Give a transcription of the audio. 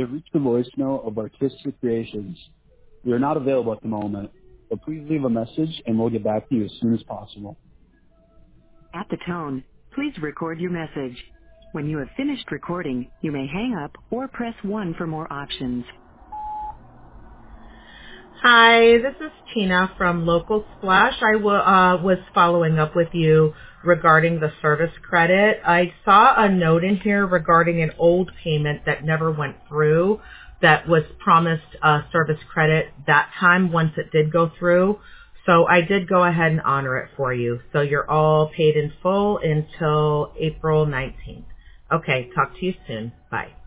have reached the voicemail of Artistic Creations. We are not available at the moment, but please leave a message and we'll get back to you as soon as possible. At the tone, please record your message. When you have finished recording, you may hang up or press 1 for more options. Hi, this is Tina from Local Splash. I was following up with you regarding the service credit. I saw a note in here regarding an old payment that never went through that was promised a service credit that time once it did go through. So I did go ahead and honor it for you. So you're all paid in full until April 19th. Okay, talk to you soon. Bye.